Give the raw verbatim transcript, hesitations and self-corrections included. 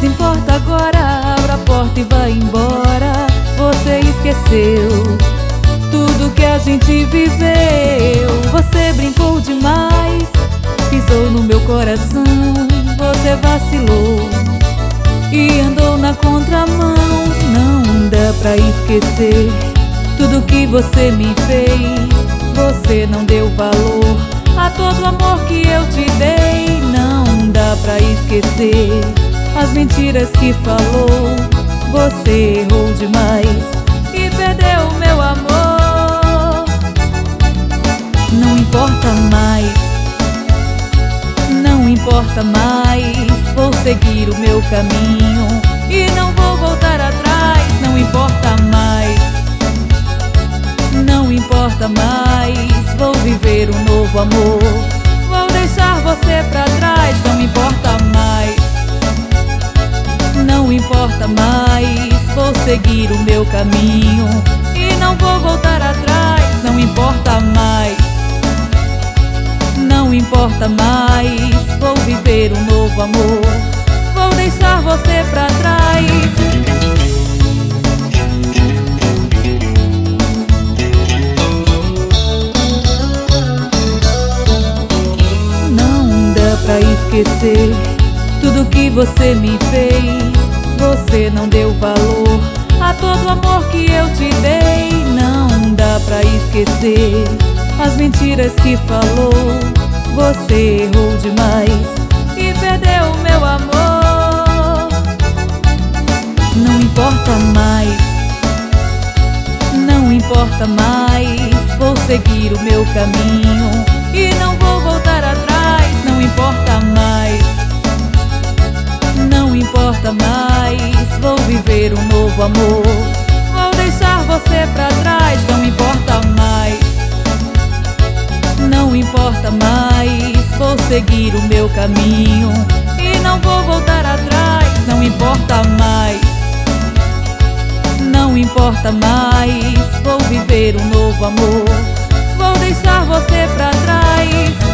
se importa agora, abra a porta e vá embora. Você esqueceu tudo que a gente viveu. Você brincou demais, pisou no meu coração. Você vacilou e andou na contramão. Não dá pra esquecer tudo que você me fez. Você não deu valor a todo o amor que eu te dei. Não dá pra esquecer as mentiras que falou. Você errou demais e perdeu o meu amor. Não importa mais, não importa mais. Vou seguir o meu caminho e não vou voltar atrás. Não importa mais, não importa mais. Vou viver um novo amor. Vou deixar você pra trás. Não importa mais, não importa mais. Vou seguir o meu caminho e não vou voltar atrás. Não importa mais, não importa mais. Vou viver um novo amor. Vou deixar você pra trás. Não dá pra esquecer tudo que você me fez. Você não deu valor a todo o amor que eu te dei. Não dá pra esquecer as mentiras que falou. Você errou demais e perdeu o meu amor. Não importa mais, não importa mais. Vou seguir o meu caminho e não vou voltar atrás. Não importa mais, não importa mais. Vou viver um novo amor. Vou deixar você pra trás. Não importa mais, não importa mais. Vou seguir o meu caminho e não vou voltar atrás. Não importa mais, não importa mais. Vou viver um novo amor. Vou deixar você pra trás.